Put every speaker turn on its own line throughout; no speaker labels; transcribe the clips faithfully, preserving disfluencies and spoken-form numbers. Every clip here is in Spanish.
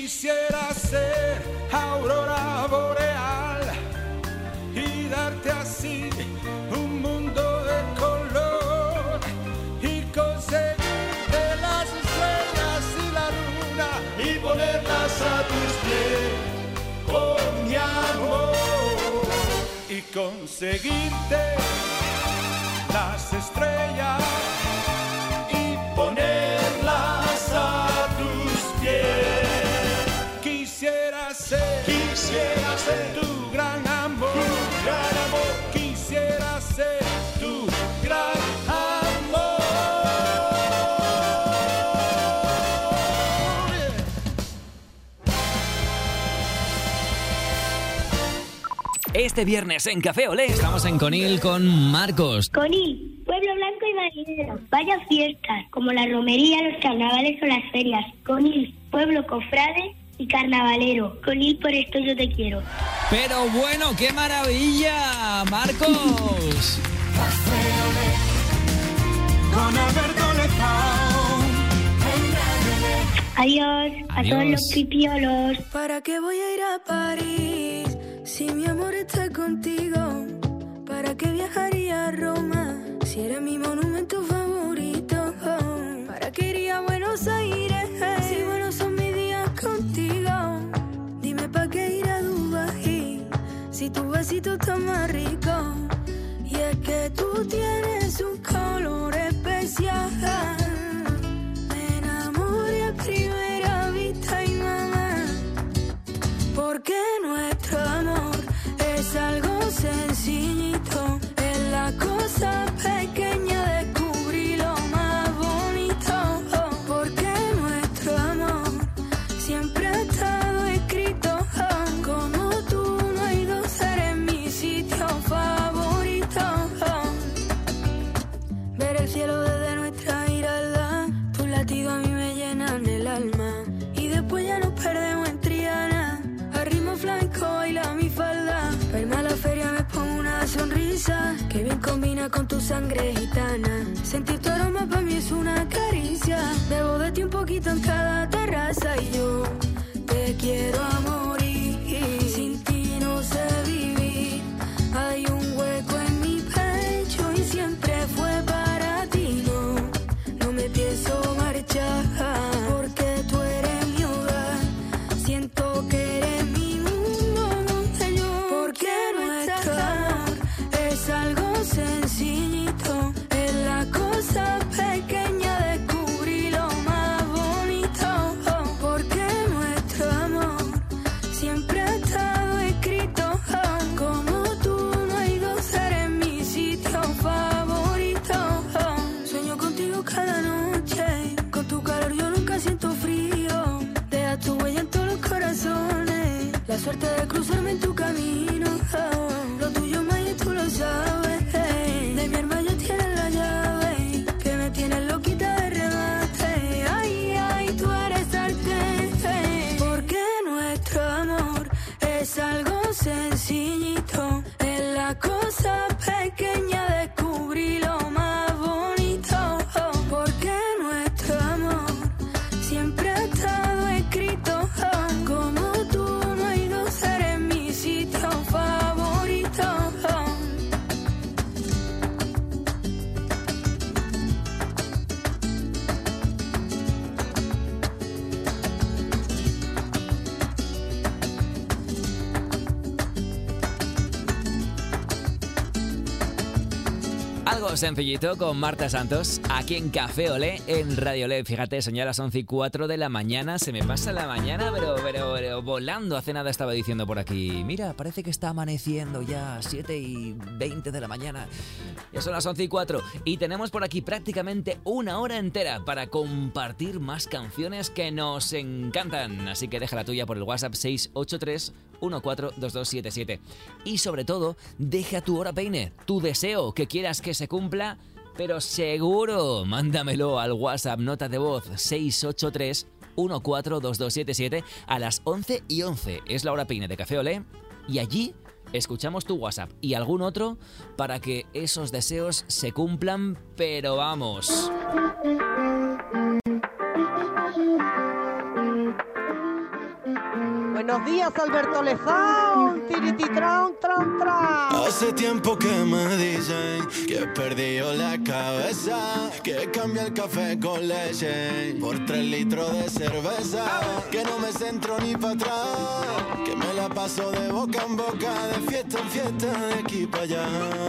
Quisiera ser aurora boreal y darte así un mundo de color y conseguirte las estrellas y la luna y ponerlas a tus pies con mi amor y conseguirte las estrellas y ponerlas a tus pies. Quisiera ser, quisiera ser tu gran amor, tu gran amor. Quisiera ser tu gran amor.
Este viernes en Café Olé estamos en Conil con Marcos.
Conil, pueblo blanco y marinero. Vaya fiestas, como la romería, los carnavales o las ferias. Conil, pueblo cofrade y carnavalero. Conil, por esto yo te quiero.
Pero bueno, qué maravilla, Marcos.
Café Olé con Alberto Lezao.
Adiós, a
Adiós.
todos los pipiolos.
¿Para qué voy a ir a París si mi amor está contigo? ¿Para qué viajaría a Roma si eres mi monumento favorito? ¿Para qué iría a Buenos Aires si buenos son mis días contigo? Dime ¿para qué ir a Dubái si tu besito está más rico? Y es que tú tienes un color especial. Me enamoré a primera vista y mamá, porque nuestro amor es algo sencillito, es la cosa pequeña, descubrí lo más bonito, porque nuestro amor siempre ha estado escrito, como tú no hay dos, eres mi sitio favorito. Ver el cielo desde nuestra mirada, tus latidos a mí me llenan el alma, y después ya nos perdemos en Triana, a ritmo flamenco baila mi falda. Verme a la feria me pongo una sonrisa que bien combina con tu sangre gitana. Sentir tu aroma para mí es una caricia, bebo de ti un poquito en cada terraza y yo te quiero a morir. Sin ti no sé vivir, hay un hueco en mi pecho y siempre fue para ti. No, no me pienso marchar, porque tú eres mi hogar. Siento que eres mi mundo donde yo, porque nuestro amor es algo sencillito, es la cosa pequeña, descubrí lo más bonito, porque nuestro amor siempre ha estado escrito, como tú no hay dos, eres mi sitio favorito. Sueño contigo cada noche, con tu calor yo nunca siento frío, deja tu huella en todos los corazones, la suerte de cruzarme en tu camino, lo tuyo más y tú lo sabes, de mi alma ya tienes la llave, que me tienes loquita de remate, ay, ay, tú eres arte, porque nuestro amor es algo sencillito, es la cosa pequeña, descubrí lo más bonito, porque nuestro amor siempre ha estado escrito, como tú no hay dos, eres mi sitio favorito.
Algo sencillito con Marta Santos, aquí en Café Olé, en Radio Olé. Fíjate, son ya las once y cuatro de la mañana, se me pasa la mañana, pero, pero, pero volando. Hace nada estaba diciendo por aquí, mira, parece que está amaneciendo ya, siete y veinte de la mañana. Ya son las once y cuatro y tenemos por aquí prácticamente una hora entera para compartir más canciones que nos encantan. Así que deja la tuya por el WhatsApp seis ocho tres uno cuatro dos dos siete siete. Y sobre todo, deja tu hora peine, tu deseo que quieras que se cumpla, pero seguro. Mándamelo al WhatsApp, nota de voz seis ocho tres uno cuatro dos dos siete siete a las once y once. Es la hora peine de Café Olé y allí escuchamos tu WhatsApp y algún otro para que esos deseos se cumplan, pero vamos.
buenos días, Alberto Lezón. Tirititran, tran, tran.
Hace tiempo que me dicen que he perdido la cabeza, que cambia el café con leche por tres litros de cerveza, que no me centro ni para atrás, que me la paso de boca en boca, de fiesta en fiesta, de aquí para allá.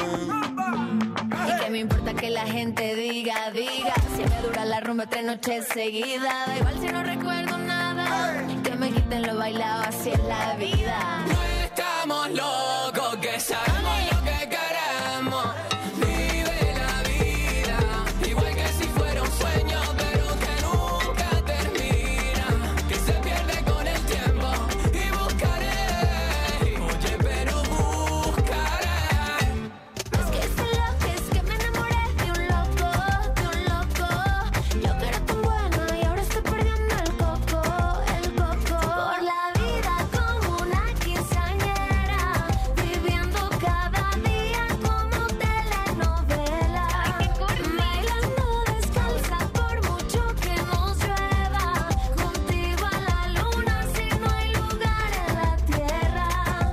Y que me importa que la gente diga, diga, si me dura la rumba tres noches seguidas, da igual si no recuerdo nada, que me quiten lo bailado, así es la vida.
No estamos locos, que sabemos lo que queremos. Vive la vida, igual que si fuera un sueño, pero que nunca termina, que se pierde con el tiempo. Y buscaré, oye, pero buscaré.
Es que ese loco, es que me enamoré de un loco, de un loco. Yo que era tan buena y ahora estoy perdiendo el coco, el coco. Por la vida como una quinceañera, viviendo cada día como telenovela. Bailando descalza por mucho que nos llueva, contigo a la luna si no hay lugar en la tierra.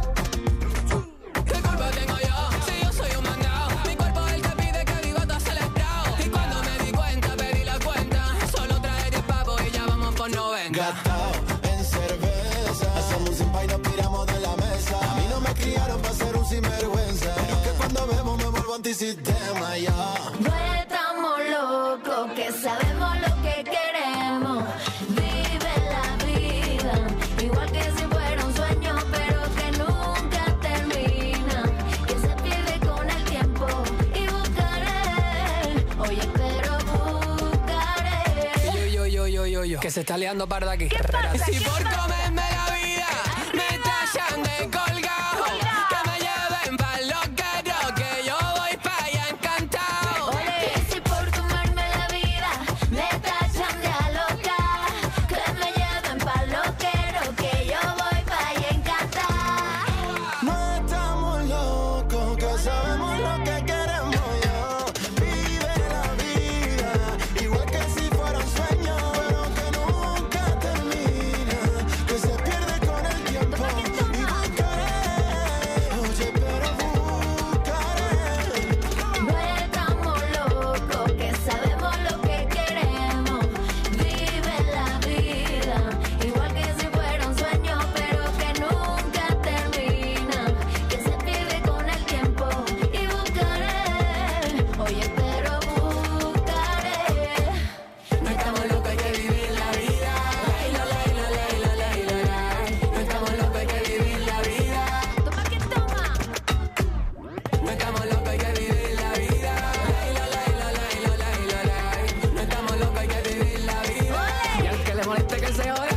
¿Qué culpa tengo yo? Si yo soy un mandado, mi cuerpo es el que pide que viva todo acelerado. Y cuando me di cuenta, pedí la cuenta, solo trae diez pavos y ya vamos por noventa.
Gastado en cerveza, hacemos un simpa y nos piramos de la mesa. A mí no me criaron para ser un sinvergüenza, pero es que cuando bebo me vuelvo antisistema, ya.
No estamos locos, que sabemos lo que queremos. Vive la vida, igual que si fuera un sueño, pero que nunca termina, que se pierde con el tiempo. Y buscaré, oye, pero buscaré.
Yo, yo, yo, yo, yo, yo, que se está liando parda aquí. Si por comerme la vida me tallan de colgado, que me lleven pa'l loquero, que yo voy pa' allá encantado.
Que si por tomarme la vida me tachan de aloca, que me lleven pa'l loquero, que yo voy pa' allá encantar.
No estamos locos, que sabemos lo que queremos, yo. Vive la vida, igual que si fuera un sueño, pero que nunca termina, que se pierde con el tiempo. Y buscaré, oye, pero buscaré.
No estamos locos, que sabemos lo que queremos. Vive la vida, igual que si fuera un sueño, pero que nunca termina, que se pierde con el tiempo. Y buscaré, oye, pero buscaré.
No estamos locos, hay que vivir la vida. Laila, laila, laila, laila, laila. No estamos locos, hay que vivir la vida.
Toma que toma.
No estamos locos, hay que vivir la vida. Laila, laila, laila, laila, laila. No estamos locos, hay que vivir la vida. Y al que le moleste que se oiga.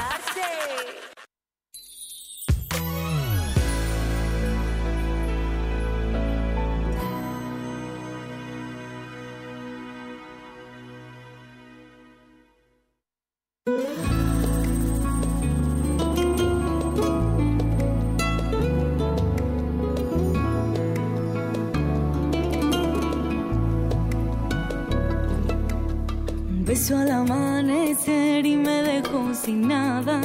Un beso al amanecer y me dejó sin nada.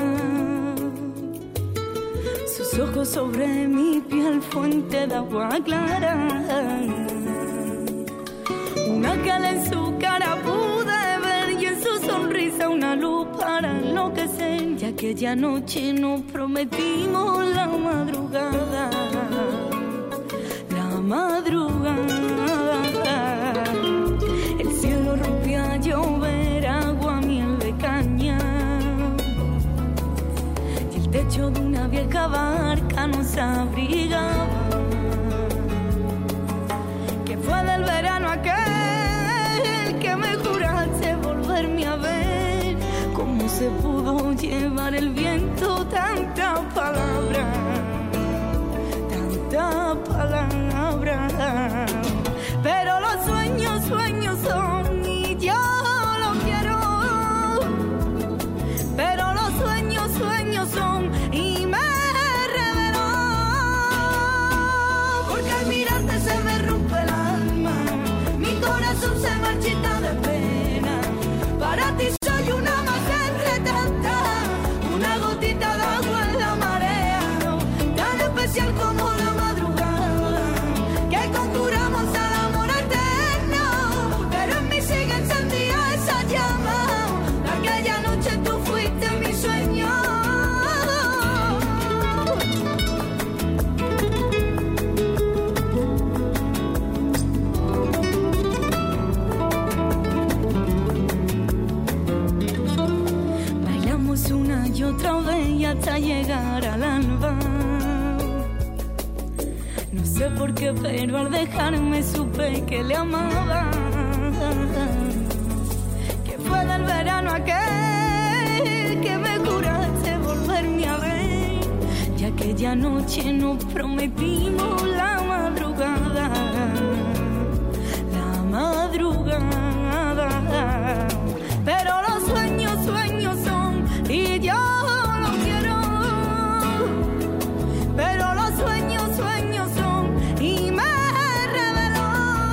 Sus ojos sobre mi piel, fuente de agua clara. Una cala en su cara pude ver y en su sonrisa una luz para enloquecer. Y aquella noche nos prometimos la madrugada, la madrugada. El cielo rompía a llover, agua, miel de caña. Y el techo de una vieja barca nos abrigaba. Que fue del verano aquel que me juraste volverme a ver. ¿Cómo se pudo llevar el viento tantas palabras? Tantas palabras. Pero los sueños, sueños son y yo lo quiero. Pero los sueños, sueños son y me reveló. Porque al mirarte se me rompe el alma, mi corazón se marchita de pena. Para ti soy una más entre tantas, una gotita de agua en la mano. una y otra vez y hasta llegar al alba. No sé por qué, pero al dejarme supe que le amaba. Que fue del verano aquel que me juraste volverme a ver. Y aquella noche nos prometimos la madrugada. La madrugada. Pero los sueños, sueños son y yo los quiero. Pero los sueños, sueños son y me reveló.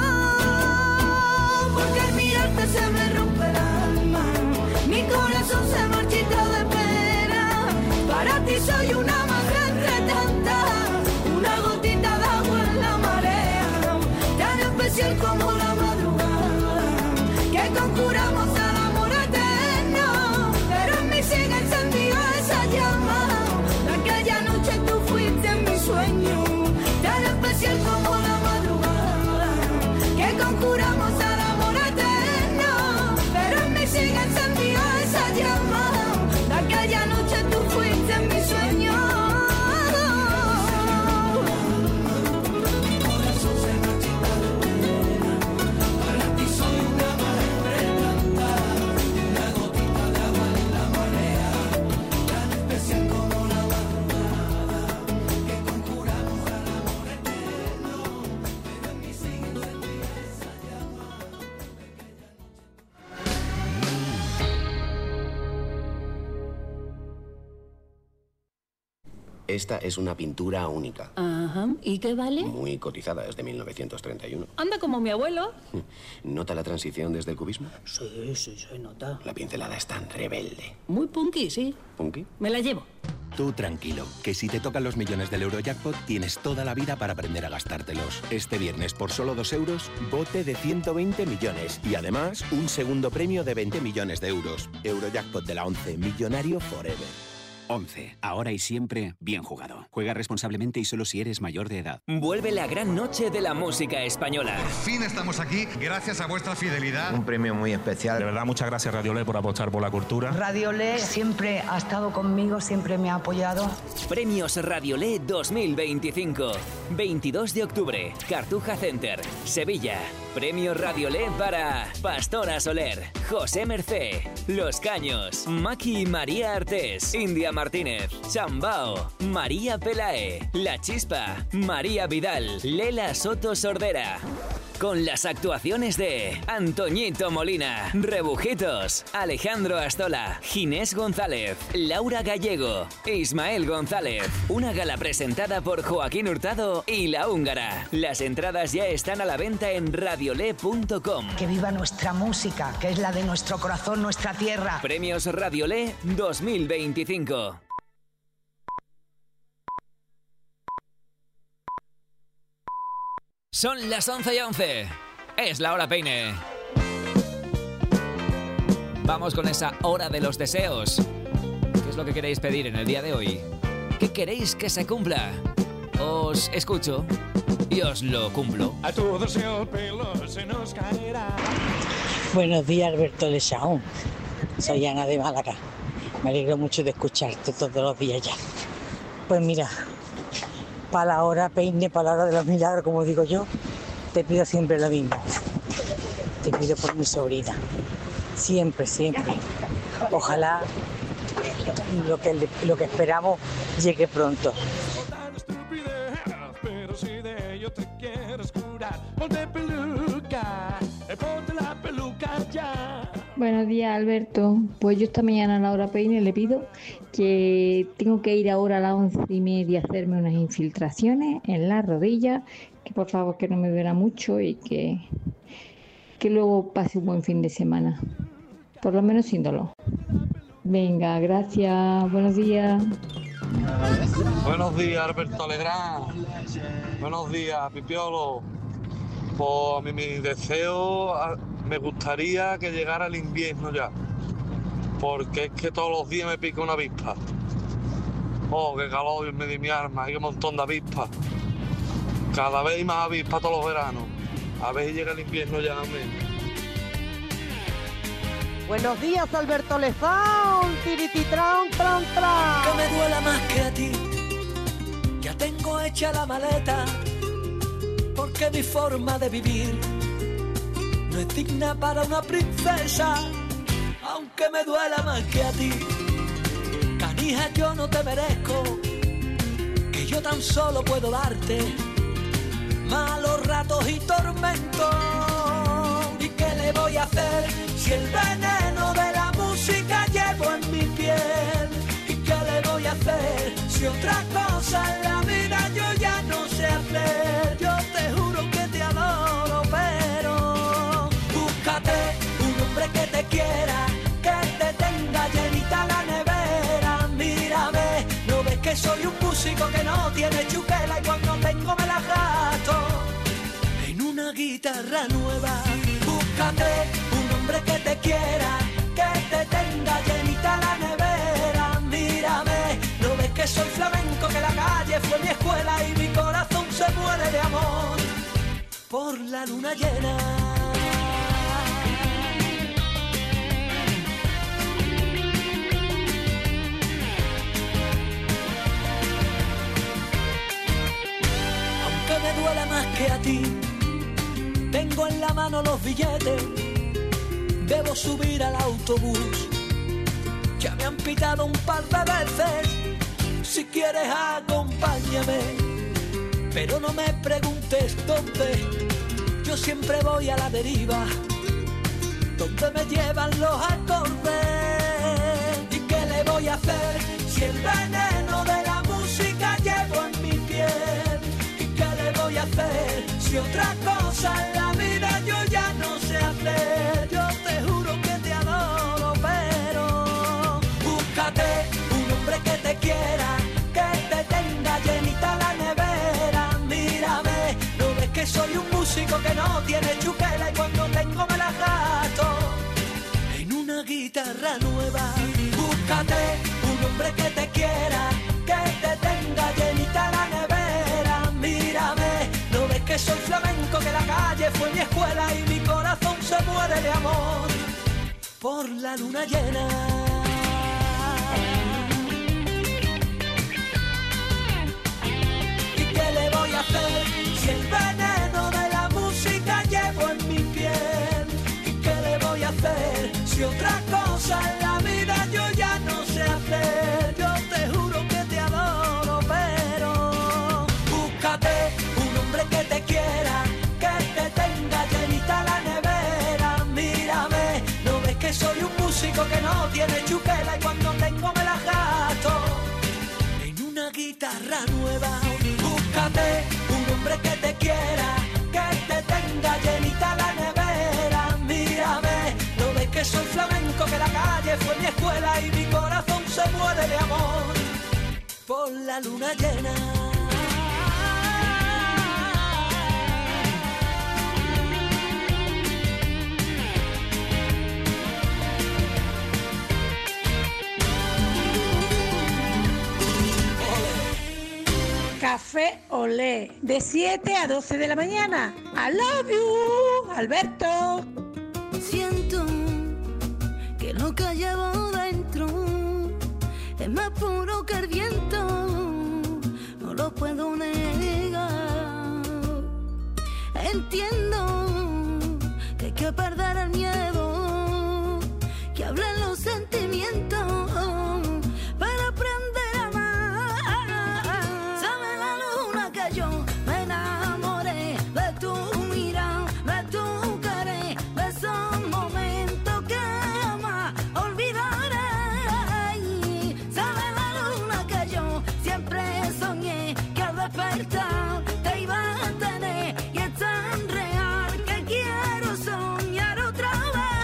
Porque al mirarte se me rompe el alma, mi corazón se marchita de pena. Para ti soy una más entre tantas, una gotita de agua en la marea, tan especial como la madrugada, que conjuramos al amor eterno. Pero en mí sigue encendida esa llama, de aquella noche tú fuiste mi sueño, tan especial como la madrugada, que conjuramos al amor eterno. Pero en mí sigue encendida esa llama, de aquella noche tú fuiste mi sueño. Mi corazón se marchita de pena, para ti soy una más entre tantas, una gotita de agua en la marea, tan especial como la madrugada, que conjuramos al amor eterno. Pero en mí sigue encendida esa llama.
Esta es una pintura única,
Ajá. ¿Y qué vale?
muy cotizada, es de mil novecientos treinta y uno.
Anda como mi abuelo.
¿Nota la transición desde el cubismo?
Sí, sí, se nota.
La pincelada es tan rebelde.
Muy punky, sí.
¿Punky?
Me la llevo.
Tú tranquilo, que si te tocan los millones del Eurojackpot tienes toda la vida para aprender a gastártelos. Este viernes por solo dos euros, bote de ciento veinte millones y además un segundo premio de veinte millones de euros. Eurojackpot de la once, millonario forever.
once. Ahora y siempre, bien jugado. Juega responsablemente y solo si eres mayor de edad.
Vuelve la gran noche de la música española.
Por fin estamos aquí, gracias a vuestra fidelidad.
Un premio muy especial.
De verdad, muchas gracias Radio Le por apostar por la cultura.
Radio Le siempre ha estado conmigo, siempre me ha apoyado.
Premios Radio Le dos mil veinticinco. veintidós de octubre, Cartuja Center, Sevilla. Premio Radio Le para Pastora Soler, José Mercé, Los Caños, Maki y María Artés, India Martínez, Chambao, María Pelae, La Chispa, María Vidal, Lela Soto Sordera. Con las actuaciones de Antoñito Molina, Rebujitos, Alejandro Astola, Ginés González, Laura Gallego, Ismael González. Una gala presentada por Joaquín Hurtado y La Húngara. Las entradas ya están a la venta en radiole punto com.
Que viva nuestra música, que es la de nuestro corazón, nuestra tierra.
Premios Radio Le dos mil veinticinco. Son las once y once. Es la hora peine. Vamos con esa hora de los deseos. ¿Qué es lo que queréis pedir en el día de hoy? ¿Qué queréis que se cumpla? Os escucho y os lo cumplo.
A tu deseo el pelo se nos caerá.
Buenos días, Alberto Lesaún. Soy Ana de Málaga. Me alegro mucho de escucharte todos los días ya. Pues mira, para la hora peine, para la hora de los milagros, como digo yo, te pido siempre lo mismo. Te pido por mi sobrina. Siempre, siempre. Ojalá lo que, lo que esperamos llegue pronto.
Pero si de ello te quieres curar, ponte peluca, eh, ponte la peluca ya.
Buenos días, Alberto. Pues yo esta mañana a Laura Peine le pido que tengo que ir ahora a las once y media a hacerme unas infiltraciones en la rodilla, que por favor que no me duela mucho y que, que luego pase un buen fin de semana, por lo menos sin dolor. Venga, gracias, buenos días.
Buenos días, Alberto Legrand. Buenos días, Pipiolo. Pues mi, mi deseo, me gustaría que llegara el invierno ya, porque es que todos los días me pica una avispa. Oh, qué calor, Dios me di mi arma, hay un montón de avispas. Cada vez hay más avispas todos los veranos. A ver si llega el invierno ya, amén.
Buenos días, Alberto Lezón. Tirititran, tran, tran.
Que me duela más que a ti. Ya tengo hecha la maleta, porque mi forma de vivir no es digna para una princesa, aunque me duela más que a ti. Canija, yo no te merezco, que yo tan solo puedo darte malos ratos y tormentos. ¿Y qué le voy a hacer si el veneno de la música llevo en mi piel? ¿Y qué le voy a hacer si otra cosa en la vida yo ya no sé hacer? Yo te juro que te adoro, pero búscate un hombre que te quiera, que te tenga llenita la nevera. Mírame, ¿no ves que soy un músico que no tiene chuquela y cuando tengo me la gasto en una guitarra nueva? Búscate un hombre que te quiera, que te tenga llenita la nevera. Mírame, ¿no ves que soy flamenco, que la calle fue mi escuela y mi corazón se muere de amor por la luna llena? Aunque me duela más que a ti, tengo en la mano los billetes, debo subir al autobús. Ya me han pitado un par de veces, si quieres acompáñame, pero no me preguntes dónde, yo siempre voy a la deriva, donde me llevan los acordes. ¿Y qué le voy a hacer si el veneno de la música llevo en mi piel? ¿Y qué le voy a hacer si otra cosa en la vida yo ya no sé hacer? Yo te juro que te adoro, pero búscate un hombre que te quiera, que te tenga llenita la nevera. Mírame, ¿no ves que soy un músico que no tiene chuquela y cuando tengo me la gasto en una guitarra nueva? Búscate un hombre que te quiera, que te tenga llenita la nevera. Mírame, ¿no ves que soy flamenco, que la calle fue mi escuela y mi corazón se muere de amor por la luna llena? ¿Y qué le voy a hacer si el veneno de la música llevo en mi piel? ¿Y qué le voy a hacer si otra cosa en la vida yo ya no sé hacer? Yo te juro que te adoro, pero búscate un hombre que te quiera, que te tenga llenita la nevera. Mírame, ¿no ves que soy un músico que no tiene chuquela y cuando tengo me la gasto en una guitarra nueva? Búscate un hombre que te quiera, que te tenga llenita la nevera. Mírame, ¿no ves que soy flamenco, que la calle fue mi escuela y mi corazón se muere de amor por la luna llena?
Café Olé, de siete a doce de la mañana. I love you, Alberto.
Siento que lo que llevo dentro es más puro que el viento, no lo puedo negar. Entiendo que hay que perder el miedo, que hablen los sentimientos para aprender a amar. Sabe la luna que yo me enamoré de tu mirada, de tu querer, de esos momentos que jamás olvidaré. Sabe la luna que yo siempre soñé que al despertar te iba a tener, y es tan real que quiero soñar otra vez.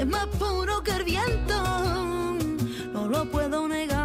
más puro que el viento, no lo puedo negar.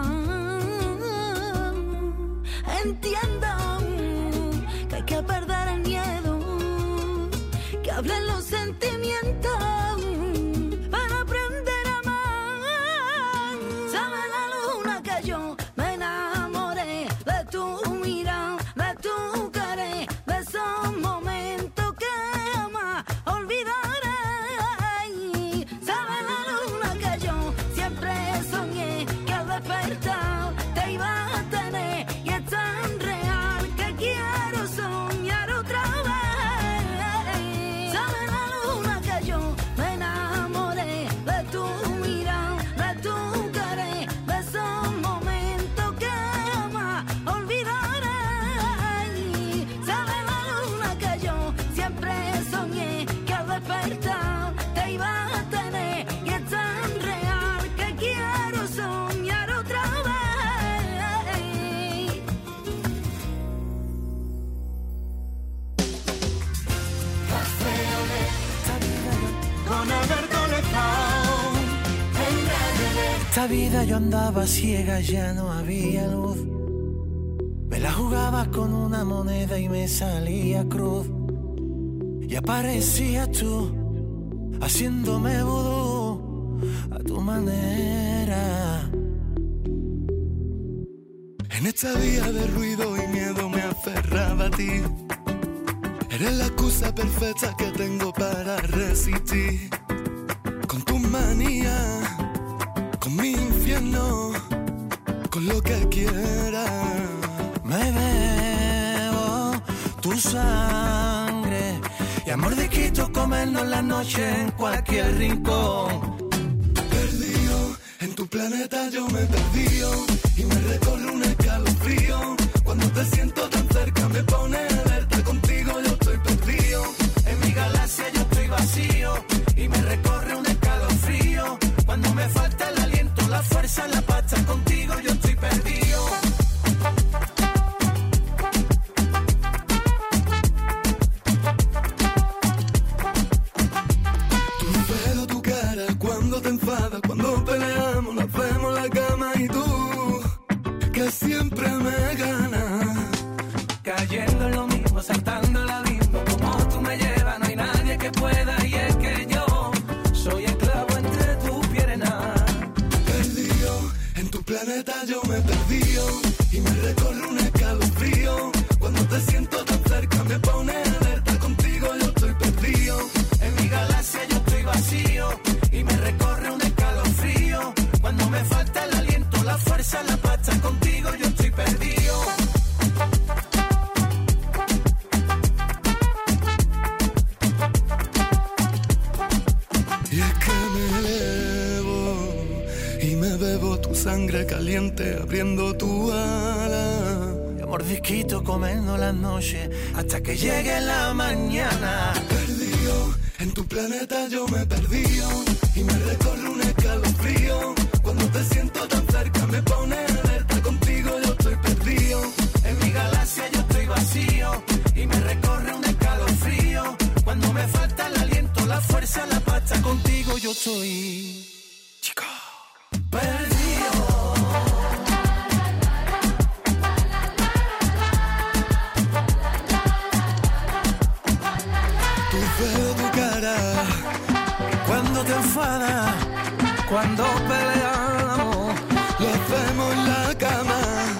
Entiendo que hay que perder el miedo, que hablen los sentimientos para aprender a amar. Sabe la luna que yo me enamoré de tu mirada, de tu querer, de esos momentos que jamás olvidaré. Sabe la luna que yo siempre soñé que al despertar te iba a tener, y es tan real que quiero soñar otra vez. Sabe la luna que yo me enamoré de tu mirada, de tu querer, de esos momentos que jamás olvidaré. Sabe la luna que yo siempre soñé que al despertar te iba a tener, y es tan real que quiero soñar otra vez.
Con Alberto Lezao, en Radio Lez.
Esta vida yo andaba ciega, ya no había luz. Me la jugaba con una moneda y me salía cruz. Y aparecías tú, haciéndome vudú a tu manera.
En esta vía de ruido y miedo me aferraba a ti. Eres la excusa perfecta que tengo para resistir. Con tu manía, con mi infierno, con lo que quieras.
Me bebo tu sangre y a mordisquito comernos la noche en cualquier rincón.
Perdido, en tu planeta yo me perdí y me recorre un escalofrío. Cuando te siento tan cerca me pone alerta, contigo yo estoy perdido.
En mi galaxia yo estoy vacío y me recorre un escalofrío. Cuando me falta el aliento, la fuerza, la pasta, contigo yo estoy perdido.
Tu pelo, tu cara, cuando te enfadas, cuando peleamos, nos vemos en la cama y tú, que siempre me ganas.
Cayendo en lo mismo, saltando el abismo, como tú me llevas, no hay nadie que pueda, y es que yo soy esclavo entre tus piernas.
Perdido, en tu planeta yo me perdí y me recorre un escalofrío. Cuando te siento tan cerca me pone alerta, contigo yo estoy perdido.
En mi galaxia yo estoy vacío y me recorre un escalofrío. Cuando me falta el aliento, la fuerza, la pasta, contigo yo estoy perdido.
Y es que me elevo y me bebo tu sangre caliente abriendo tu ala.
Y a mordisquito comiendo la noche hasta que llegue la mañana.
Perdido, en tu planeta yo me perdí y me recorre un escalofrío. Cuando te siento tan cerca me pone alerta, contigo yo estoy perdido.
En mi galaxia yo estoy vacío y me recorre un escalofrío. Cuando me falta el aliento, la fuerza, la pasta, contigo yo estoy, chico, perdido.
Tu pelo, tu cara,
Cuando te enfadas, cuando peleamos,
lo hacemos en la cama.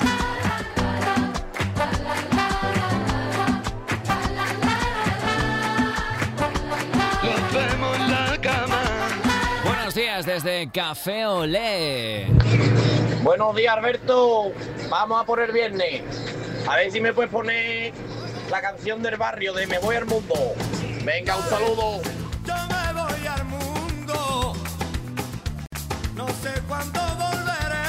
Lo hacemos en la cama.
Buenos días desde Café Olé.
Buenos días, Alberto. Vamos a por el viernes. A ver si me puedes poner la canción del barrio de Me Voy al Mundo. Venga, un saludo.
Yo me voy al mundo, no sé cuándo volveré.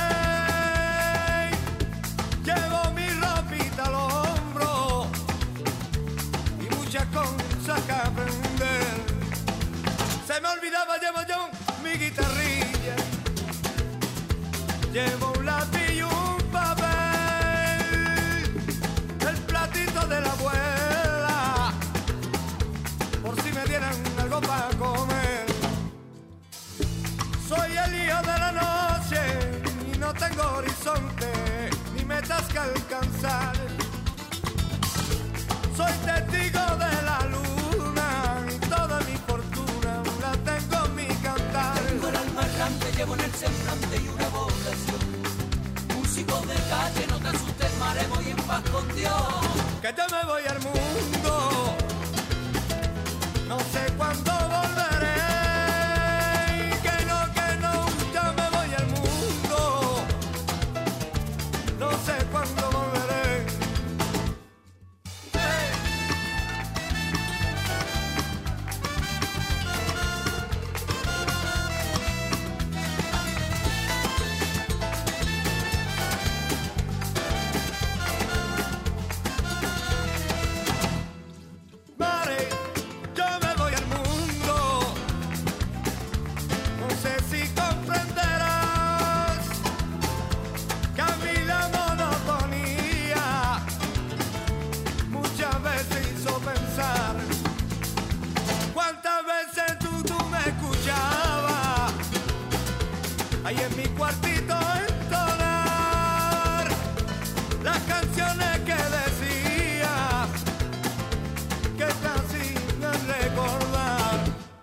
Llevo mi ropita al hombro y muchas cosas que aprender. Se me olvidaba, llevo yo mi guitarrilla, llevo un lápiz y un papel, el platito de la abuela, por si me dieran algo para comer. lío de la noche y no tengo horizonte ni metas que alcanzar. Soy testigo de la luna y toda mi fortuna la tengo en mi cantar.
Tengo el alma errante, llevo en el semblante y una vocación. Músico de calle, no te asustes, mare, voy en paz con Dios.
Que yo me voy al mundo, no sé cuándo volveré. Y que no, que no, yo me voy al mundo, no sé cuándo volveré. Mare, yo me voy al mundo, no sé si comprenderás que a mí la monotonía muchas veces hizo pensar. ¿Cuántas veces tú, tú me escuchabas ahí en mi cuartito entonar las canciones que decías que casi me recordar?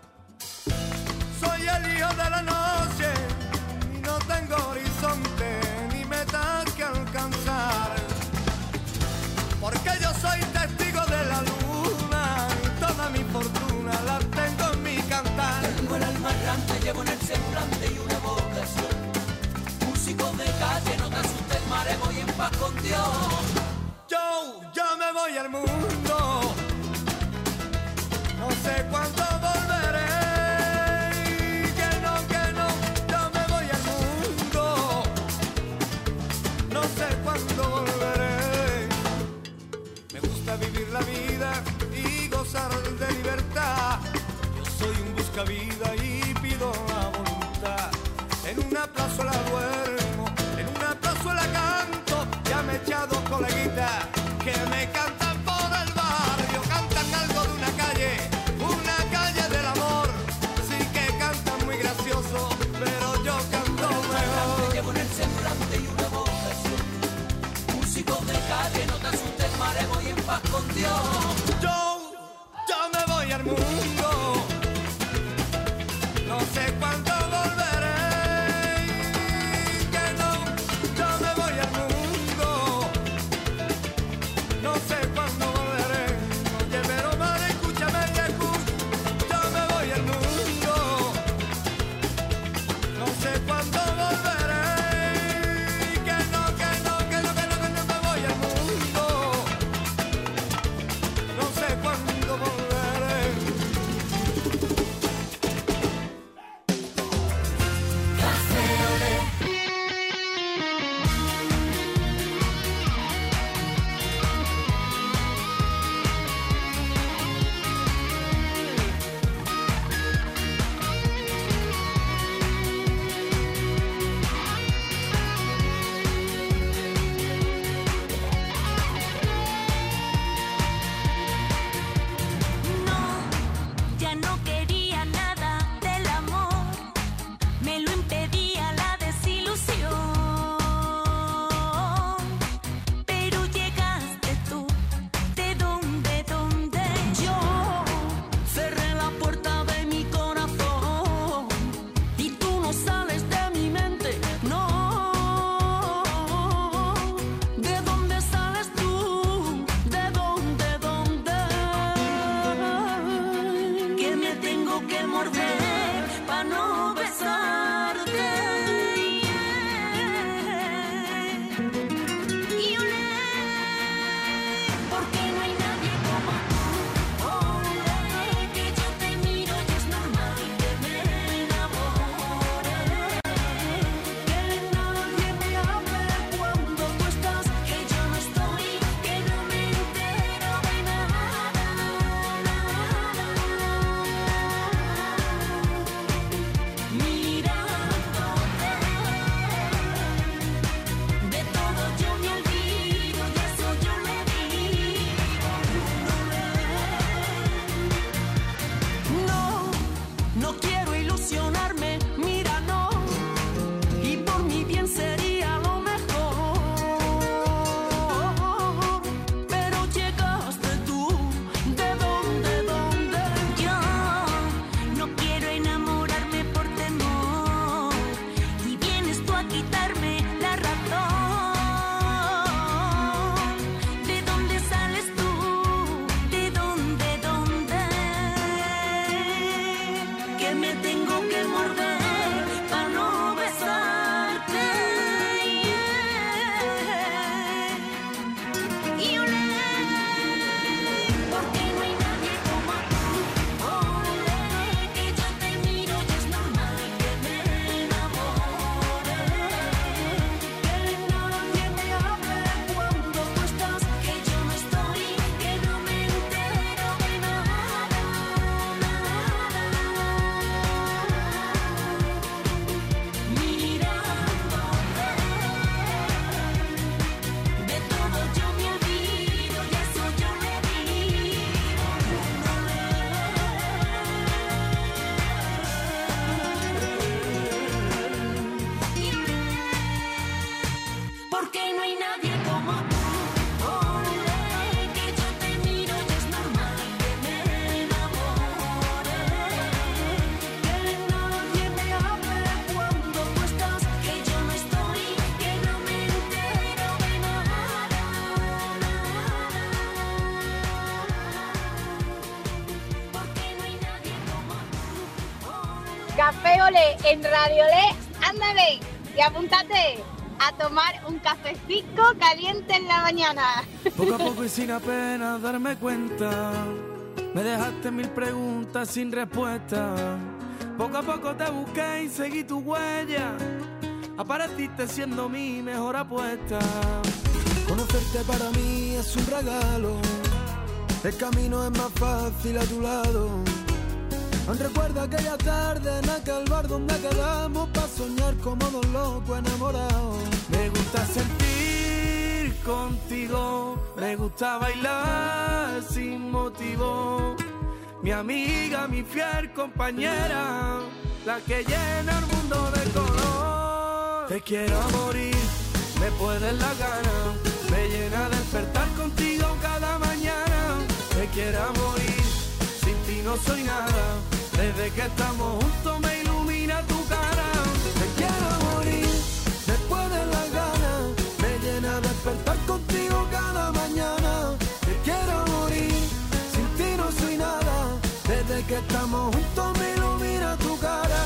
Soy el hijo de la noche y no tengo horizonte ni metas que alcanzar, porque yo soy testigo de la luna y toda mi fortuna la tengo en mi cantar.
Tengo el alma errante, llevo en el semblante y una vocación. Músico de calle, no te asustes, mare, voy en paz con Dios.
Yo, yo me voy al mundo, no sé cuándo volveré. Y que no, que no, yo me voy al mundo, no sé cuándo volveré. Me gusta vivir la vida y gozar de libertad. Yo soy un buscavida y pido la voluntad. En una plazuela duermo, en una plazuela canto. Ya me he echado coleguitas que me cantan por el barrio. Cantan algo de una calle, una calle del amor. Sí que cantan muy gracioso, pero yo canto mejor.
Llevo en el semblante y una vocación. Músico de calle, no te asustes, mare, voy en paz con Dios.
Yo, yo me voy al mundo, no sé cuándo volveré. Y que no, yo me voy al mundo, no sé cuándo volveré. Oye, pero madre, escúchame y escucha, yo me voy al mundo, no sé cuándo volveré. Y que no, que no, que no, que no, que no me voy al mundo, no sé cuándo volveré.
Ole en Radio Le, ándale y apúntate a tomar un cafecito caliente en la mañana.
Poco a poco y sin apenas darme cuenta, me dejaste mil preguntas sin respuesta. Poco a poco te busqué y seguí tu huella, apareciste siendo mi mejor apuesta. Conocerte para mí es un regalo, el camino es más fácil a tu lado. Aún recuerdo aquella tarde en aquel bar donde quedamos pa' soñar como dos locos enamorados. Me gusta sentir contigo, me gusta bailar sin motivo. Mi amiga, mi fiel compañera, la que llena el mundo de color. Te quiero a morir, me puedes la gana, me llena despertar contigo cada mañana. Te quiero a morir, sin ti no soy nada. Desde que estamos juntos me ilumina tu cara. Te quiero morir, después de la gana, me llena despertar contigo cada mañana. Te quiero morir, sin ti no soy nada. Desde que estamos juntos me ilumina tu cara.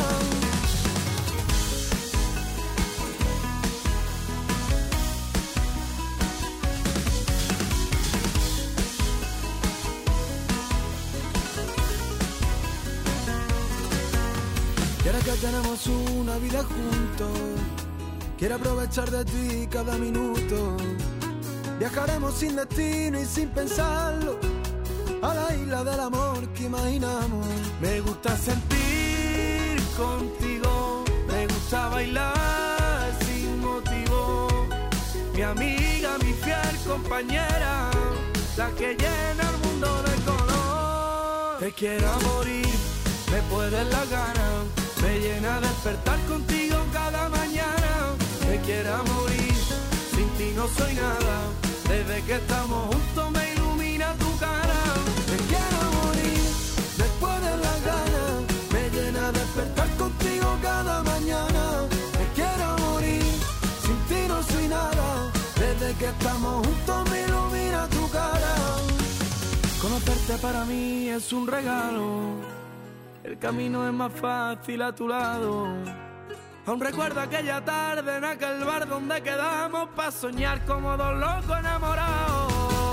Y ahora que tenemos una vida juntos, quiero aprovechar de ti cada minuto. Viajaremos sin destino y sin pensarlo, a la isla del amor que imaginamos. Me gusta sentir contigo, me gusta bailar sin motivo. Mi amiga, mi fiel compañera, la que llena el mundo de color. Te quiero a morir, me puedes la gana, me llena despertar contigo cada mañana. Me quiero a morir, sin ti no soy nada. Desde que estamos juntos me ilumina tu cara. Me quiero morir, después de la gana, me llena despertar contigo cada mañana. Me quiero morir, sin ti no soy nada. Desde que estamos juntos me ilumina tu cara. Conocerte para mí es un regalo, el camino es más fácil a tu lado. Aún recuerdo aquella tarde en aquel bar donde quedamos pa' soñar como dos locos enamorados.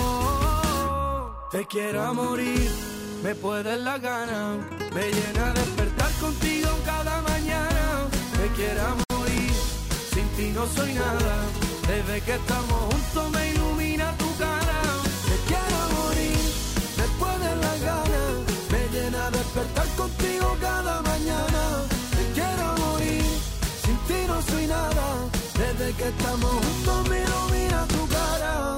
Te quiero a morir, me puedes la gana, me llena despertar contigo cada mañana. Te quiero a morir, sin ti no soy nada. Desde que estamos juntos me ilumina tu cara. Te quiero a morir, después de la gana, me llena despertar contigo cada mañana. Te quiero a morir, sin ti no soy nada. Desde que estamos juntos me ilumina tu cara.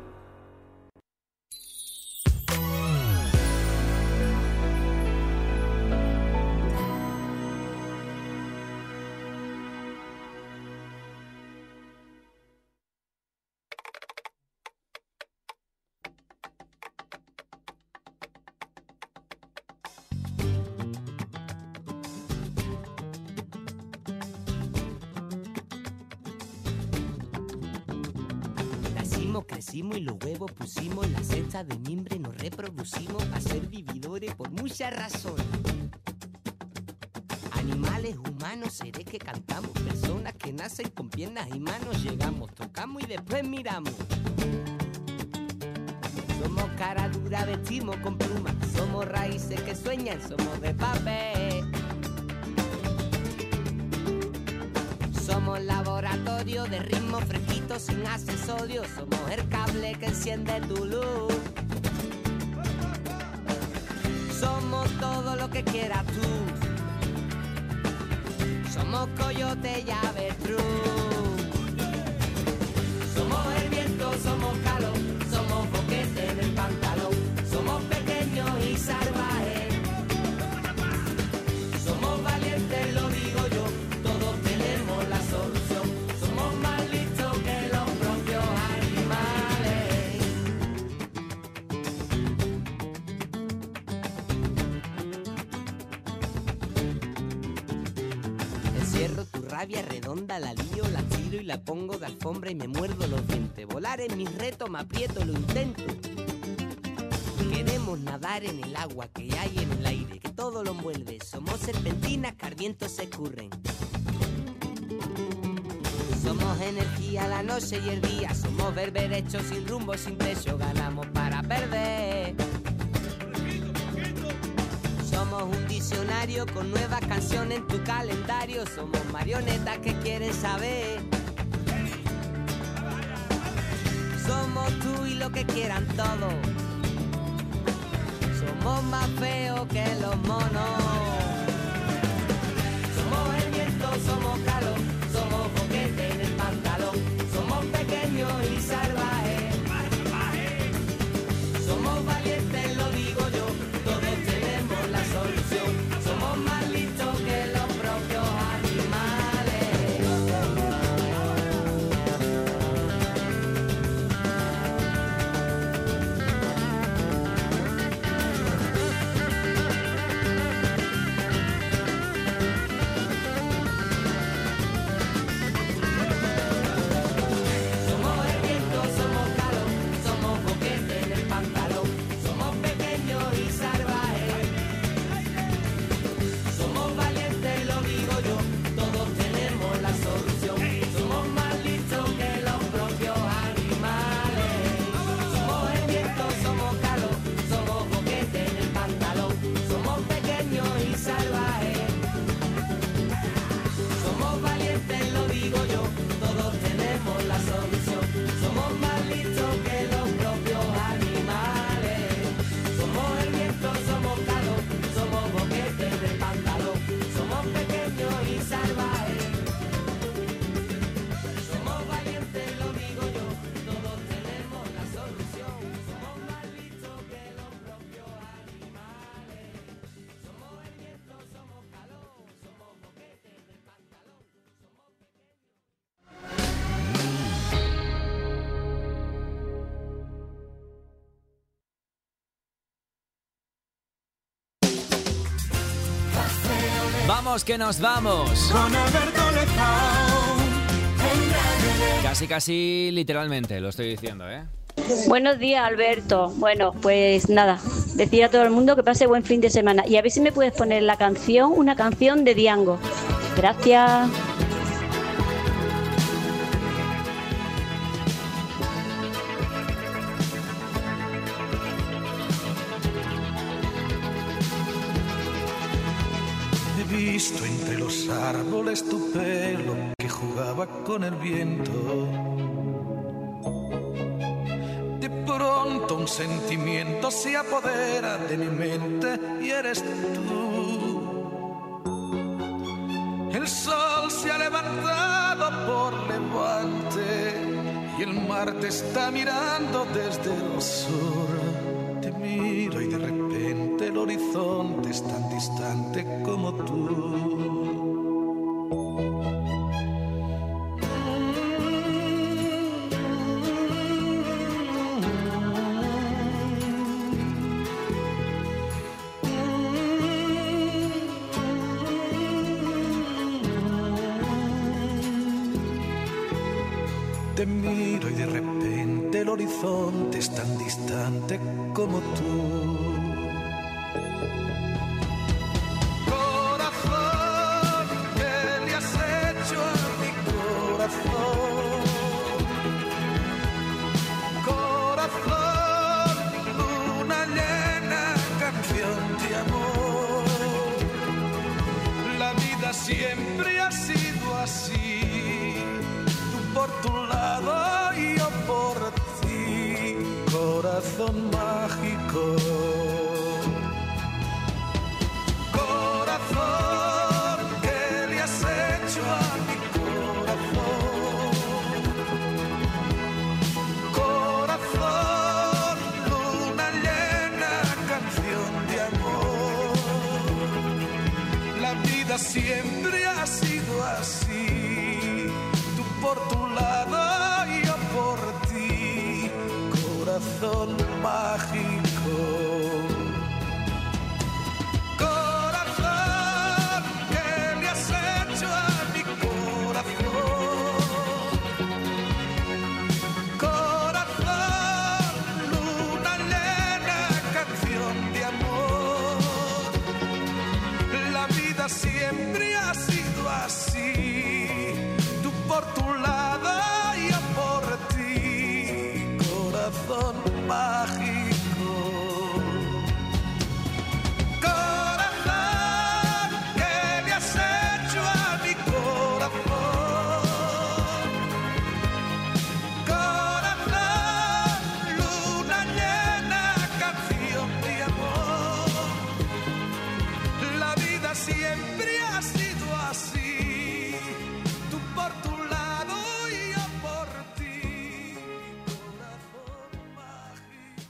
Crecimos y los huevos pusimos, la cesta de mimbre nos reproducimos a ser vividores por muchas razones. Animales, humanos, seres que cantamos, personas que nacen con piernas y manos, llegamos, tocamos y después miramos. Somos cara dura, vestimos con plumas, somos raíces que sueñan, somos de papel. Somos laboratorio de ritmos fresquitos sin accesorios. Somos el cable que enciende tu luz. Somos todo lo que quieras tú. Somos coyote y avestruz. Somos el viento, somos calor. Somos boquete en el pantalón. Somos pequeños y salvajes. Somos valientes, lo digo yo. Todos tenemos la solución. Somos más listos que los propios animales. Encierro tu rabia redonda, la lío, la tiro y la pongo de alfombra y me muerdo los dientes. Volar es mi reto, me aprieto, lo intento. Queremos nadar en el agua que hay en el aire, que
todo lo envuelve. Somos serpentinas que al viento se escurren. Somos energía la noche y el día. Somos berberechos sin rumbo, sin techo. Ganamos para perder. Somos un diccionario con nuevas canciones en tu calendario. Somos marionetas que quieren saber. Somos tú y lo que quieran todos. Somos más feos que los monos. Somos el viento, somos calor. Somos boquete en el pantalón. Somos pequeños y salvajes. Somos valientes, lo digo yo. Todos tenemos la solución. Somos más listos que los propios
Vamos que nos vamos.
Con Alberto Lezao.
Casi, casi literalmente, lo estoy diciendo, ¿eh?
Buenos días, Alberto. Bueno, pues nada, decir a todo el mundo que pase buen fin de semana. Y a ver si me puedes poner la canción, una canción de Diango. Gracias.
He visto entre los árboles tu pelo que jugaba con el viento. De pronto un sentimiento se apodera de mi mente y eres tú. El sol se ha levantado por levante y el mar te está mirando desde el sur. Te miro y de repente el horizonte es tan distante como tú. Te miro y de repente el horizonte es tan distante como tú. Corazón, ¿qué le has hecho a mi corazón? Corazón, luna llena, canción de amor. La vida siempre ha sido así. Por tu lado y yo por ti, corazón mágico. Corazón, ¿qué le has hecho a mi corazón? Corazón, luna llena, canción de amor. La vida siempre ha sido así. Por tu lado y yo por ti, corazón mágico. Corazón, ¿qué le has hecho a mi corazón? Corazón, luna llena, canción de amor. por tu lado, yo por ti, corazón mágico. Corazón, ¿qué le has hecho a mi corazón? Corazón, luna llena, canción de amor. La vida siempre ha sido así. Tú por tu lado y yo por ti, corazón mágico.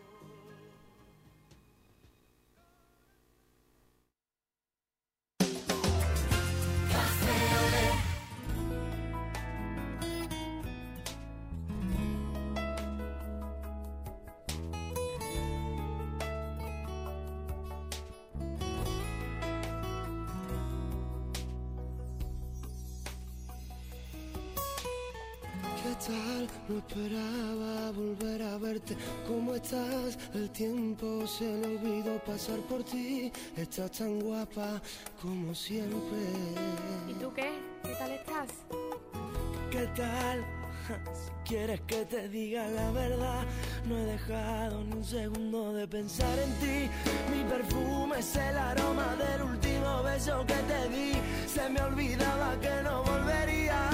¿Qué tal? No esperaba volver a verte. ¿Cómo estás? El tiempo se le olvidó pasar por ti. Estás tan guapa como siempre.
¿Y tú qué? ¿Qué tal estás?
¿Qué tal? Si quieres que te diga la verdad, no he dejado ni un segundo de pensar en ti. Mi perfume es el aroma del último beso que te di. Se me olvidaba que no volvería.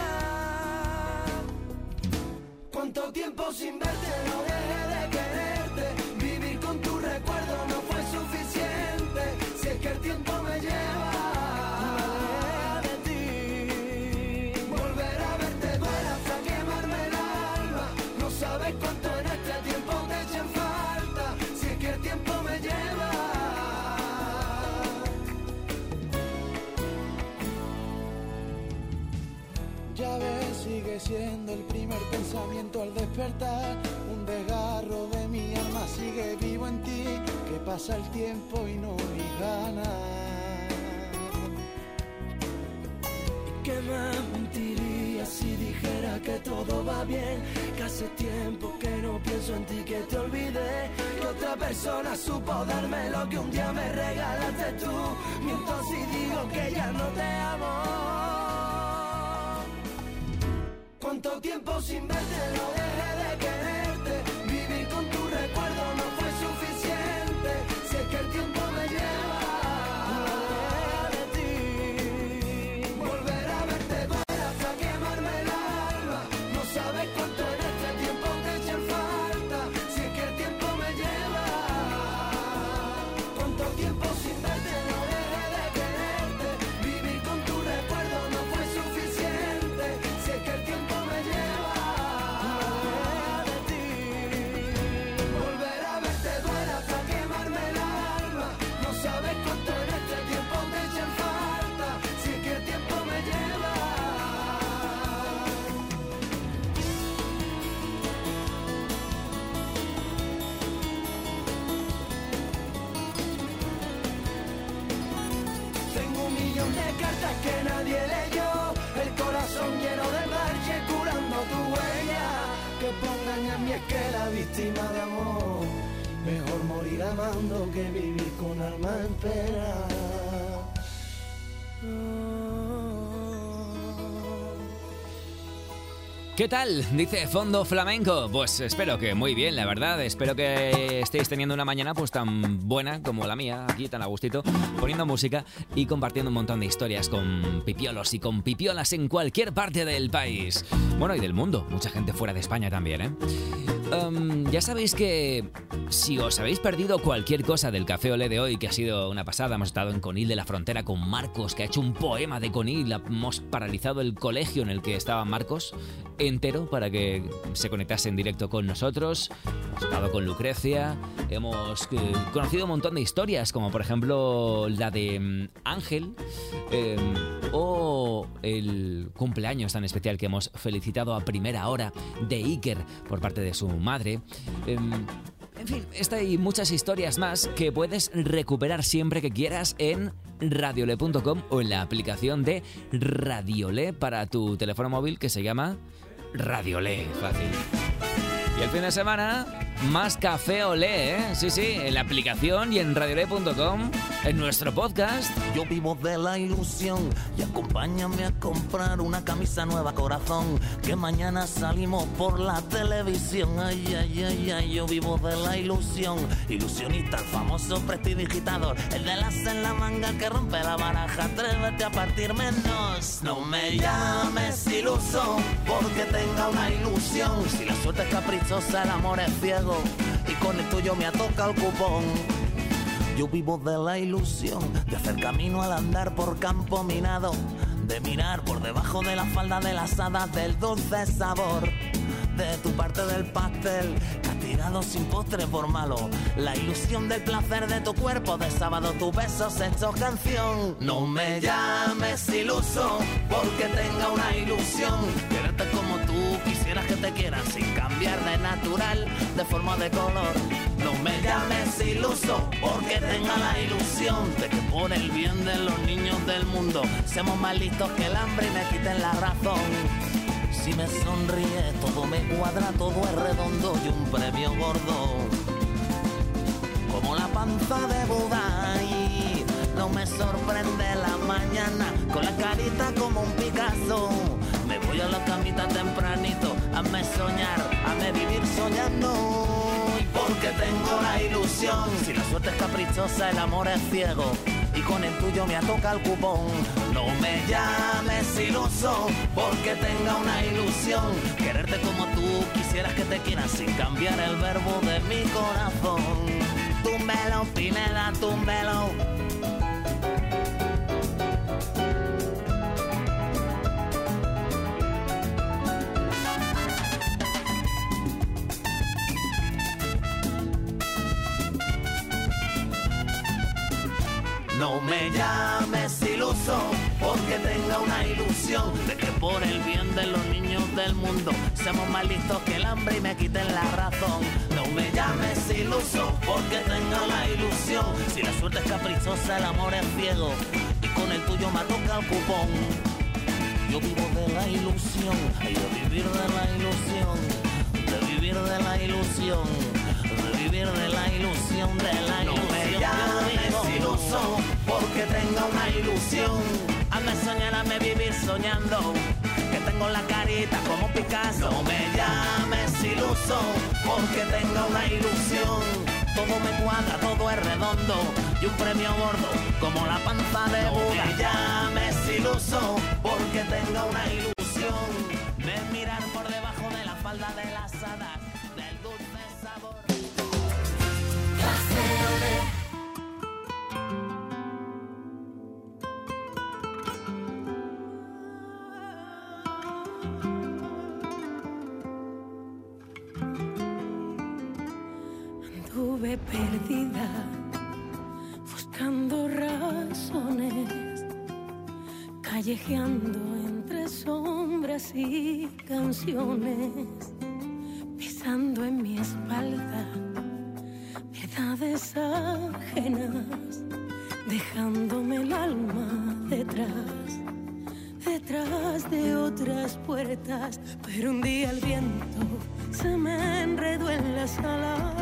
¿Cuánto tiempo sin verte? No dejé de quererte. Vivir con tu recuerdo no fue suficiente. Si es que el tiempo me lleva de ti. Volver a verte duele hasta quemarme el alma. No sabes cuánto en este tiempo te eché en falta. Si es que el tiempo me lleva. Ya ves, sigue siendo el primer pensamiento al despertar. Un desgarro de mi alma sigue vivo en ti. Que pasa el tiempo y no mis ganas. ¿Y qué más mentiría si dijera que todo va bien? Que hace tiempo que no pienso en ti, que te olvidé. Que otra persona supo darme lo que un día me regalaste tú. Miento si digo que ya no te amo. ¿Cuánto tiempo sin verte? No dejé de quererte. Vivir con tu recuerdo no fue suficiente. Si es que el tiempo me lleva de ti. Volver a verte duele hasta quemarme el alma. No sabes cuánto en este tiempo te eché en falta. Si es que el tiempo me lleva. ¿Cuánto tiempo sin verte? No dejé de quererte. Vivir con tu recuerdo no fue suficiente. Si es que el tiempo me lleva de ti. Volver a verte duele hasta quemarme el alma. No sabes cuánto en este tiempo te eché en falta. Si es que el tiempo me lleva. Tengo un millón de cartas que nadie leyó. El corazón lleno de parche curando tu huella. Que pongan a mí es que la víctima de amor. Mejor morir amando que vivir con alma en pena.
¿Qué tal? Dice Fondo Flamenco. Pues espero que muy bien, la verdad. Espero que estéis teniendo una mañana pues tan buena como la mía, aquí tan a gustito, poniendo música y compartiendo un montón de historias con pipiolos y con pipiolas en cualquier parte del país. Bueno, y del mundo. Mucha gente fuera de España también, ¿eh? Um, ya sabéis que si os habéis perdido cualquier cosa del Café Olé de hoy, que ha sido una pasada, hemos estado en Conil de la Frontera con Marcos, que ha hecho un poema de Conil, hemos paralizado el colegio en el que estaba Marcos entero para que se conectase en directo con nosotros, hemos estado con Lucrecia, hemos eh, conocido un montón de historias, como por ejemplo la de um, Ángel, eh, o el cumpleaños tan especial que hemos felicitado a primera hora de Iker por parte de su madre. Eh, En fin, esta y muchas historias más que puedes recuperar siempre que quieras en radiolé punto com o en la aplicación de Radiolé para tu teléfono móvil que se llama Radiolé. Fácil. Y el fin de semana más Café Olé, ¿eh? Sí, sí, en la aplicación y en radiolé punto com, en nuestro podcast.
Yo vivo de la ilusión y acompáñame a comprar una camisa nueva, corazón, que mañana salimos por la televisión. Ay, ay, ay, ay, yo vivo de la ilusión. Ilusionista, el famoso prestidigitador, el de las en la manga que rompe la baraja. Atrévete a partir menos. No me llames iluso porque tenga una ilusión. Si la suerte es caprichosa, el amor es ciego y con el tuyo me atoca el cupón. Yo vivo de la ilusión de hacer camino al andar por campo minado, de mirar por debajo de la falda de las hadas del dulce sabor de tu parte del pastel, castigado sin postre por malo. La ilusión del placer de tu cuerpo, de sábado tus besos hechos canción. No me llames iluso porque tenga una ilusión. Quererte como tú quisieras que te quieran, sin cambiar de natural, de forma, de color. No me llames iluso porque tenga la ilusión de que por el bien de los niños del mundo seamos más listos que el hambre y me quiten la razón. Si me sonríes, todo me cuadra, todo es redondo y un premio gordo, como la panza de Buda. Y no me sorprende la mañana con la carita como un Picasso. Me voy a la camita tempranito, hazme soñar, hazme vivir soñando. Y porque tengo la ilusión, si la suerte es caprichosa, el amor es ciego y con el tuyo me atoca el cupón. No me llames iluso porque tenga una ilusión. Quererte como tú quisieras que te quieran, sin cambiar el verbo de mi corazón. Túmbelo, Pineda, túmbelo. No me llames iluso porque tenga una ilusión de que por el bien de los niños del mundo seamos más listos que el hambre y me quiten la razón. No me llames iluso porque tenga la ilusión. Si la suerte es caprichosa, el amor es ciego y con el tuyo me toca el cupón. Yo vivo de la ilusión, ay, de vivir de la ilusión, de vivir de la ilusión, de vivir de la ilusión, de la ilusión. No me llames iluso porque tenga una ilusión. Hazme soñar, hazme vivir soñando, que tengo la carita como Picasso. No me llames iluso porque tenga una ilusión. Todo me cuadra, todo es redondo y un premio gordo como la panza de Buda. No me llames iluso porque tenga una ilusión de mirar por debajo de la falda de las hadas del dulce sabor.
Anduve perdida, buscando razones, callejeando entre sombras y canciones, pisando en mi espalda verdades ajenas, dejándome el alma detrás, detrás de otras puertas. Pero un día el viento se me enredó en las alas,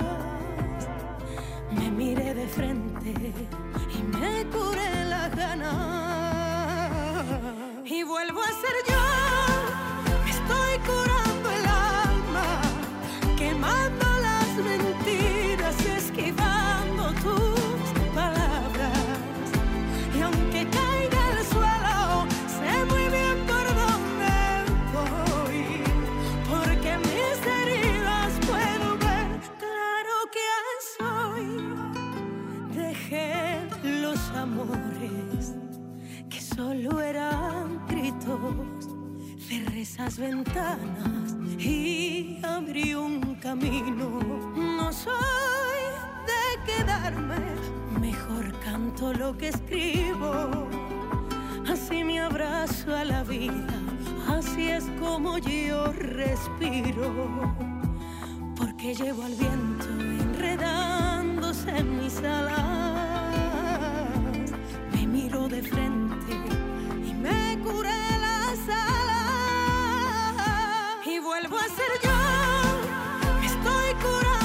me miré de frente y me curé la gana. Y vuelvo a ser yo, me estoy curando el alma, quemando las mentiras y esquivando tus palabras. Y aunque caiga al suelo, sé muy bien por dónde voy, porque mis heridas puedo ver claro quién soy. Dejé los amores que solo eran gritos, cerré esas ventanas y abrí un camino. No soy de quedarme, mejor canto lo que escribo. Así me abrazo a la vida, así es como yo respiro. Porque llevo al viento enredándose en mis alas. Me miro de frente y me curé las alas. Y vuelvo a ser yo, me estoy curando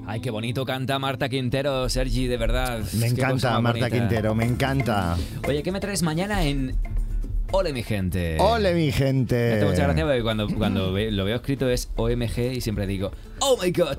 Ay, qué bonito canta Marta Quintero, Sergi, de verdad.
Me
Qué cosa
encanta
más
Marta
bonita.
Quintero, me encanta.
Oye, ¿qué me traes mañana en Ole mi gente?
Ole mi gente.
Me hace mucha gracia porque cuando, cuando ve- lo veo escrito es O M G y siempre digo ¡Oh my God!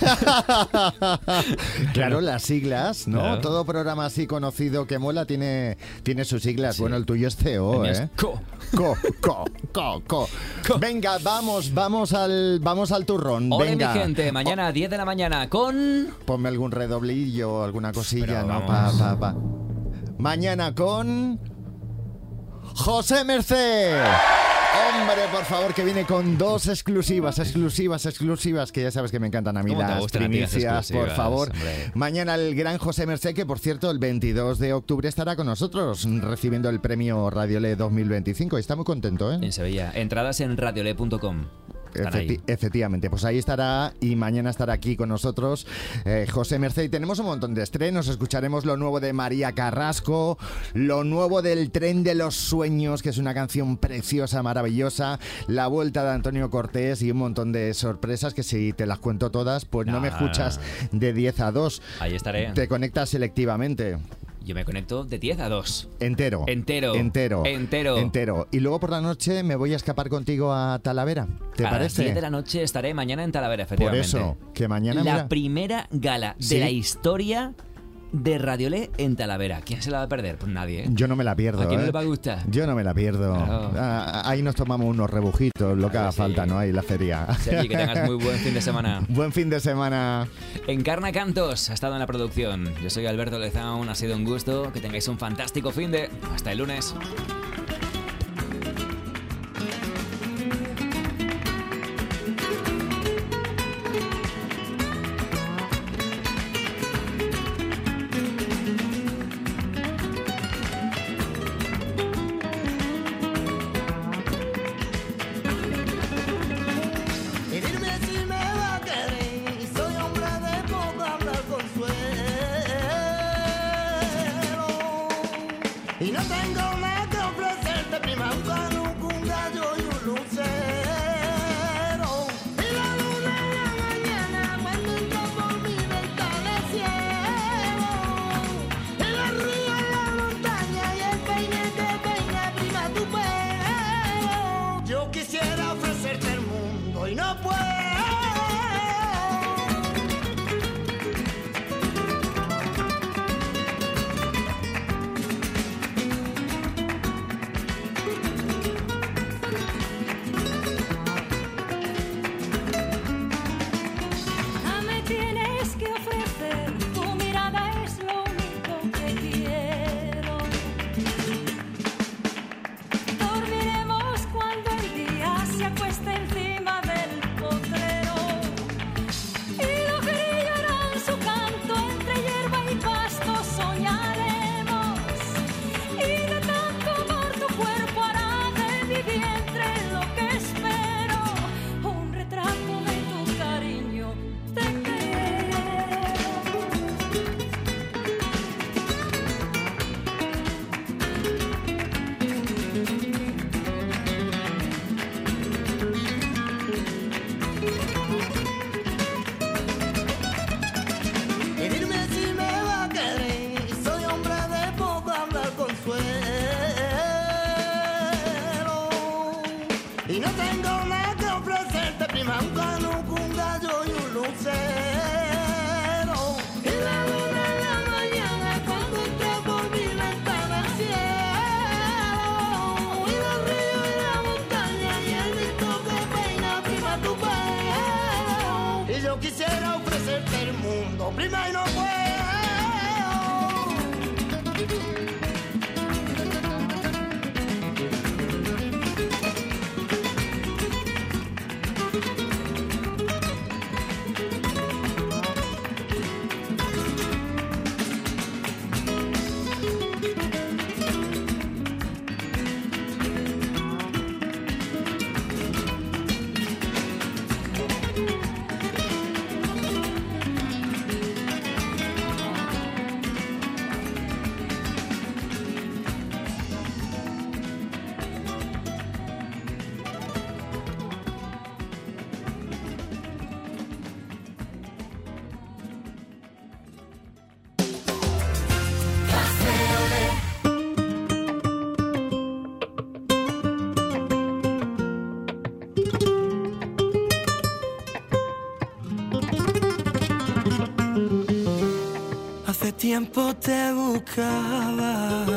Claro, las siglas, ¿no?
Claro.
Todo programa así conocido que mola tiene, tiene sus siglas. Bueno, el tuyo es C O,
El mío
¿eh?
es Co.
Co, co, co, co. Venga, vamos, vamos al, vamos al turrón.
Ole
Venga.
mi gente, mañana a diez de la mañana con...
Ponme algún redoblillo, alguna cosilla,
Pero
¿no? Pa,
vamos.
pa, pa. Mañana con... José Merced. Hombre, por favor, que viene con dos exclusivas, exclusivas, exclusivas, que ya sabes que me encantan a mí
¿Cómo te
las
gustan a ti las
primicias, por
exclusivas,
favor.
hombre?
Mañana el gran José Merced, que por cierto, el veintidós de octubre estará con nosotros recibiendo el premio Radiole dos mil veinticinco. Y está muy contento, ¿eh?
En Sevilla. Entradas en radiole punto com. Están ahí.
Efecti- efectivamente, pues ahí estará y mañana estará aquí con nosotros eh, José Merced. Y tenemos un montón de estrenos. Escucharemos lo nuevo de María Carrasco, lo nuevo del Tren de los Sueños, que es una canción preciosa, maravillosa, la vuelta de Antonio Cortés y un montón de sorpresas que si te las cuento todas, pues no me
Ah.
escuchas de diez a dos.
Ahí estaré.
Te conectas selectivamente.
Yo me conecto de diez a dos.
Entero.
Entero.
Entero.
Entero.
Entero. Y luego por la noche me voy a escapar contigo a Talavera. ¿Te
a
parece?
las diez de la noche estaré mañana en Talavera,
Por
efectivamente.
eso, que mañana...
La
mira,
primera gala
Sí.
de la historia de Radiolé en Talavera. ¿Quién se la va a perder? Pues nadie, ¿eh?
yo no me la pierdo.
¿A quién no
¿eh?
le va a gustar?
Yo no me la pierdo.
Claro.
Ah, ahí nos tomamos unos rebujitos, lo que haga
sí.
falta, ¿no? Ahí en la feria.
Sergi, que tengas muy buen fin de semana.
Buen fin de semana.
Encarna Cantos ha estado en la producción. Yo soy Alberto Lezaun, ha sido un gusto. Que tengáis un fantástico fin de... Hasta el lunes.
Y dime si me va a querer, y soy hombre de poco hablar consuelo. Y no tengo nada que ofrecerte, prima, un canuco, un gallo y un lucero. Y la luna en la mañana cuando entró por mi ventana el cielo. Y la río en la montaña y el peine que peina, prima, tu pelo. Yo quisiera ofrecerte el mundo y no puedo.
Ah, me tienes que ofrecer, tu mirada es lo único que quiero. Dormiremos cuando el día se acueste encima del potrero. Y los grillos harán su canto entre hierba y pasto soñaremos. Y de tanto amor tu cuerpo hará de mi vientre lo que espero. Un retrato de tu cariño te quiero.
Y dime si me va a querer, y soy hombre de poco hablar consuelo. Y no tengo nada que ofrecerte, prima, un canuco, un gallo y un lucero. Y la luna en la mañana cuando entró por mi ventana al cielo. Y los ríos y la montaña y el viento que peina, prima, tu pelo. Y yo quisiera ofrecerte el mundo, prima, y no puedo.
tiempo te buscaba,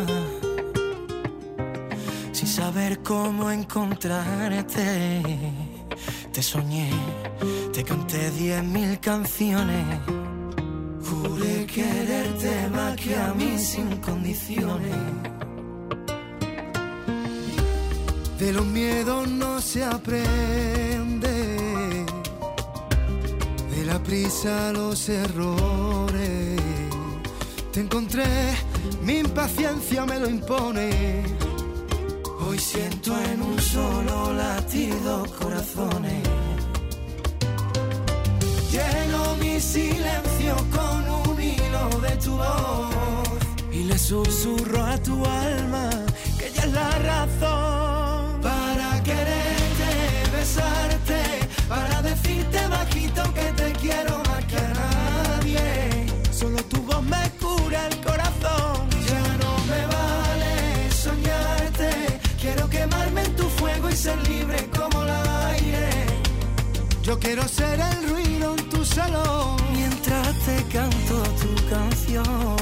sin saber cómo encontrarte. Te soñé, te canté diez mil canciones. Juré quererte más que a mí sin condiciones. De los miedos no se aprende, de la prisa los errores. Te encontré, mi impaciencia me lo impone. Hoy siento en un solo latido corazones. Lleno mi silencio con un hilo de tu voz y le susurro a tu alma que ella es la razón. Para quererte, besarte, para decirte bajito que te quiero más que a nadie. Solo tu voz me cura el corazón. Ya no me vale soñarte, quiero quemarme en tu fuego y ser libre como el aire. Yo quiero ser el ruido en tu salón mientras te canto tu canción.